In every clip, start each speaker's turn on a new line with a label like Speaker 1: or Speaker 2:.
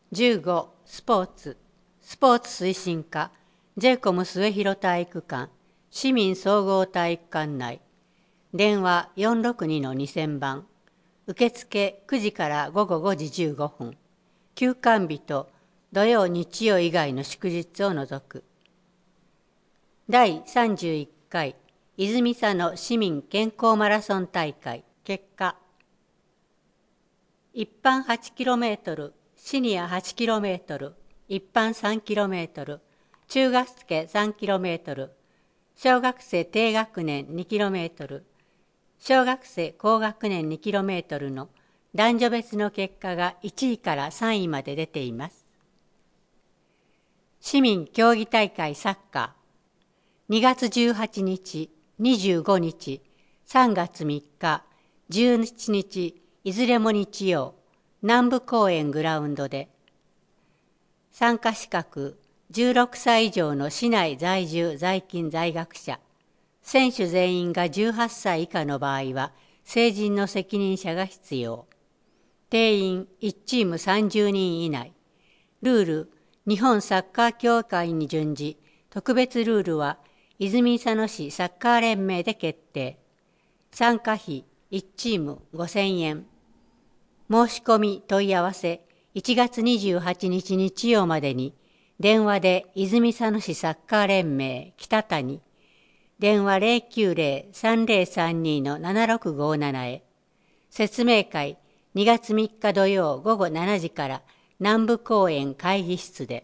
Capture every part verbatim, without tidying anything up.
Speaker 1: じゅうごスポーツスポーツ推進課 ジェイコム 末広体育館市民総合体育館内電話 よんろくにのにせん 番受付くじから午後ごじじゅうごふん休館日と土曜日曜以外の祝日を除くだいさんじゅういっかい泉佐野市民健康マラソン大会結果一般 はちキロメートル、シニア はちキロメートル、一般 さんキロメートル、中学生 さんキロメートル、小学生低学年 にキロメートル、小学生高学年 にキロメートルの男女別の結果がいちいからさんいまで出ています。市民競技大会サッカーにがつじゅうはちにち、にじゅうごにち、さんがつみっか、じゅうしちにち、いずれも日曜、南部公園グラウンドで、参加資格じゅうろくさい以上の市内在住在勤在学者、選手全員がじゅうはっさい以下の場合は、成人の責任者が必要。定員いちチームさんじゅうにん以内。ルール、日本サッカー協会に準じ、特別ルールは泉佐野市サッカー連盟で決定。参加費いちチームごせんえん。申し込み問い合わせいちがつにじゅうはちにち日曜までに電話で泉佐野市サッカー連盟北谷電話 ゼロきゅうゼロ さんゼロさんに のななろくごなな へ説明会にがつみっか土曜午後しちじから南部公園会議室で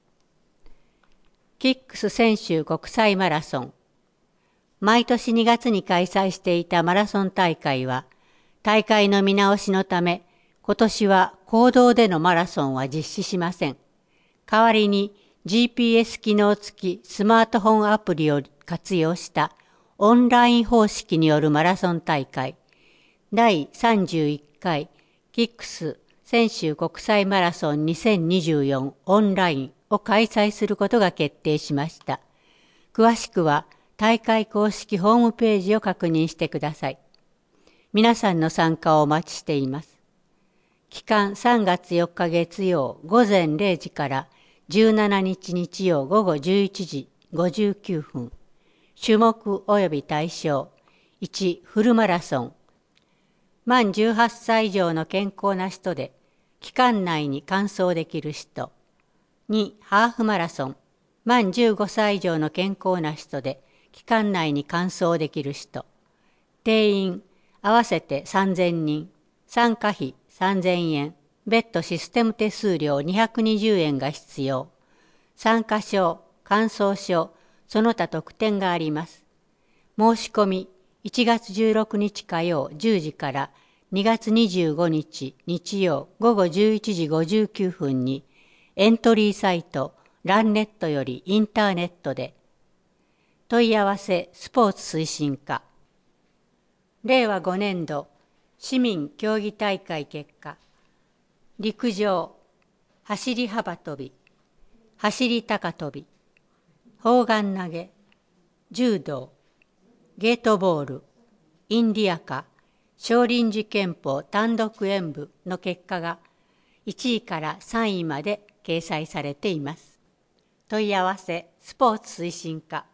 Speaker 1: キックス泉州国際マラソン毎年にがつに開催していたマラソン大会は大会の見直しのため今年は公道でのマラソンは実施しません。代わりに ジーピーエス 機能付きスマートフォンアプリを活用したオンライン方式によるマラソン大会だいさんじゅういっかいキックス泉州国際マラソンにせんにじゅうよんオンラインを開催することが決定しました。詳しくは大会公式ホームページを確認してください。皆さんの参加をお待ちしています。期間さんがつよっか月曜午前れいじからじゅうしちにち日曜午後じゅういちじごじゅうきゅうふん。種目及び対象いちフルマラソン満じゅうはっさい以上の健康な人で期間内に完走できる人にハーフマラソン満じゅうごさい以上の健康な人で期間内に完走できる人定員合わせてさんぜんにん参加費さんぜんえん別途システム手数料にひゃくにじゅうえんが必要参加証完走証その他特典があります申し込みいちがつじゅうろくにち火曜じゅうじからにがつにじゅうごにち日曜午後じゅういちじごじゅうきゅうふんにエントリーサイトランネットよりインターネットで問い合わせスポーツ推進課れいわごねんど市民競技大会結果陸上走り幅跳び走り高跳び砲丸投げ柔道ゲートボールインディアカ少林寺拳法単独演舞の結果がいちいからさんいまで掲載されています。問い合わせスポーツ推進課